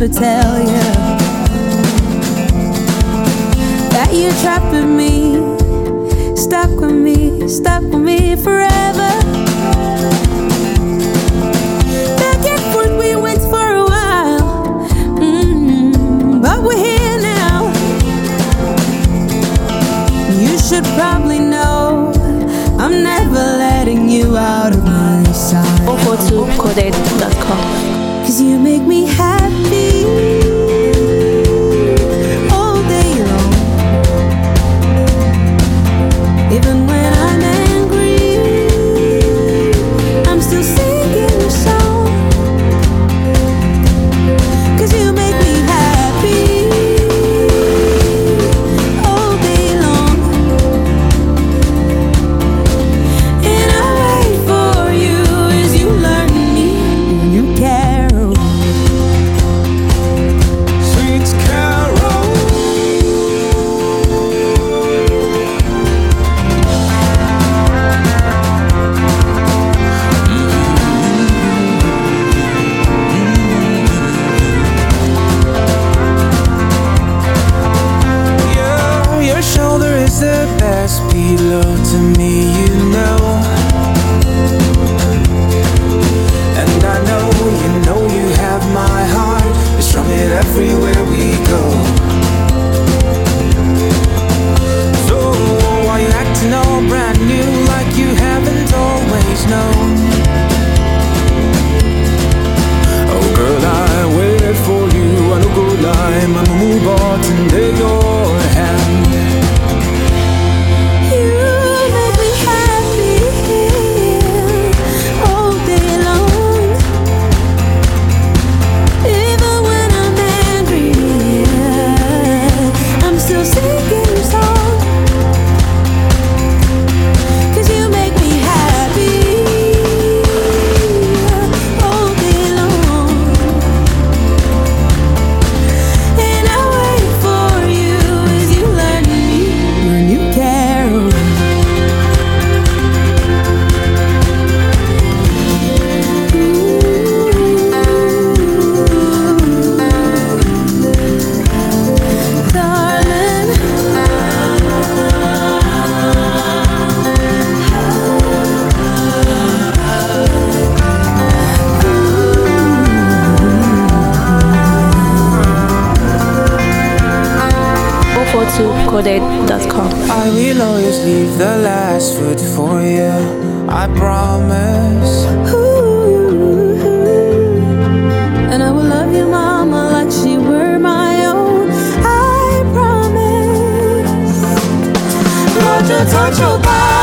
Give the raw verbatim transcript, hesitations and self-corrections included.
could tell you that you're trapped with me, stuck with me, stuck with me forever. Back and forth we went for a while, mm-hmm. But we're here now. You should probably know I'm never letting you out of my sight. four four two coded dot com. Cause you make me happy all day long. Even when I'm angry, I'm still singing your song. Cause you make me happy all day long. And I wait for you as you learn me and you care. Sweet Carol, yeah, your shoulder is the best pillow to me, you know. And I know, you know you have my heart. We strum it everywhere we go. So why you acting all brand new like you haven't always known? Oh girl, I waited for you. I no go lie, my mood bought into your hand. You make me happy all day long. Even when I'm angry, I'm still singing your song. Cause you make me happy all day long. And I wait for you as you learn me, learn you care. Darling, four four two coded dot com. I will always leave the last foot for you, I promise. ooh, and I will love you, mama, like she were my own. I promise. Lord, you touch your body.